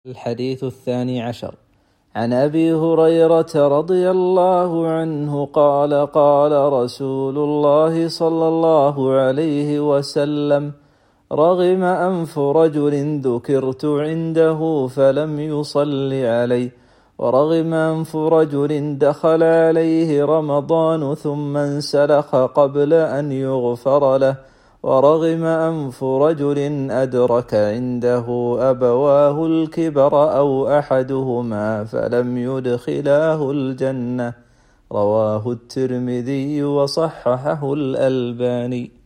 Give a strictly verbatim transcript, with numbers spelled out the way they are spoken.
الحديث الثاني عشر عن أبي هريرة رضي الله عنه قال قال رسول الله صلى الله عليه وسلم: رغم أنف رجل ذكرت عنده فلم يصل علي، ورغم أنف رجل دخل عليه رمضان ثم انسلخ قبل أن يغفر له، ورغم أنف رجل أدرك عنده أبواه الكبر أو أحدهما فلم يدخلاه الجنة. رواه الترمذي وصححه الألباني.